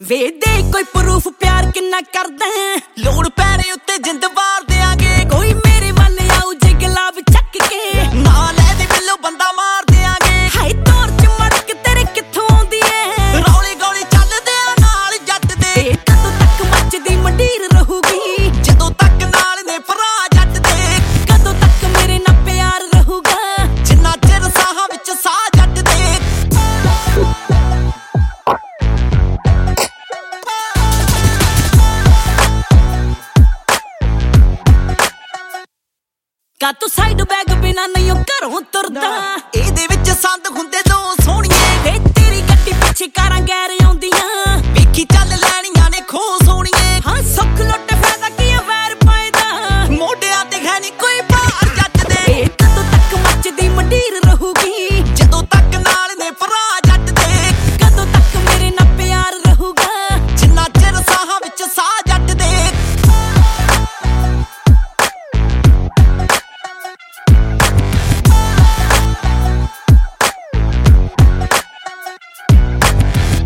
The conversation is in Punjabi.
ਵੇ ਦੇ ਕੋਈ ਪ੍ਰੂਫ ਪਿਆਰ ਕਿੰਨਾ ਕਰਦਾ ਲੋੜ ਪੈਰੇ ਉੱਤੇ ਜਿੰਦ ਵਾਰ ਦਿਆਂਗੇ ਕੋਈ ਮੇਰੇ ਵੱਲ ਆਉ ਜੇ ਗੁਲਾਬ ਚੱਕ ਕੇ ਨਾ ਲੈ ਦੇ ਬਿੱਲੋ ਬੰਦਾ ਮਾਰ ਦਿਆਂਗੇ ਹਾਏ ਤੋਰ ਚ ਮੜਕ ਤੇਰੇ ਕਿੱਥੋਂ ਆਉਂਦੀ ਏ ਰੌਲੀ ਗੌਲੀ ਚੱਲਦੇ ਆ ਨਾਲ ਜੱਟ ਦੇ ਕਦੋਂ ਤੱਕ ਮੱਚਦੀ ਮੰਡੀਰ ਰਹੂਗੀ ਜਦੋਂ ਤੱਕ ਨਾਲ ਨੇ ਭਰਾ ਜੱਟ ਦੇ ਕਦੋਂ ਤੱਕ ਮੇਰੇ ਨਾਲ ਪਿਆਰ ਰਹੂਗਾ ਜਿੰਨਾ ਚਿਰ ਸਾਹਾਂ ਵਿੱਚ ਸਾਹ ਜੱਟ ਦੇ ਕਾ ਤੂੰ ਸਾਈਡ ਬੈਗ ਬਿਨਾ ਨਹੀਂ ਘਰੋਂ ਤੁਰਦਾ ਇਹਦੇ ਵਿੱਚ ਸੰਦ ਹੁੰਦੇ ਦੋ ਸੋਹਣੀਏ ਵੇ ਤੇਰੀ ਗੱਡੀ ਪਿੱਛੇ ਕਾਰਾਂ ਗੈਰ ਆਉਂਦੀਆਂ ਵੇਖੀ ਚੱਲ ਲੈਣੀਆਂ ਨੇ ਖੋ ਸੋਹਣੀਏ ਹਾਂ ਸੁੱਖ ਲੁੱਟ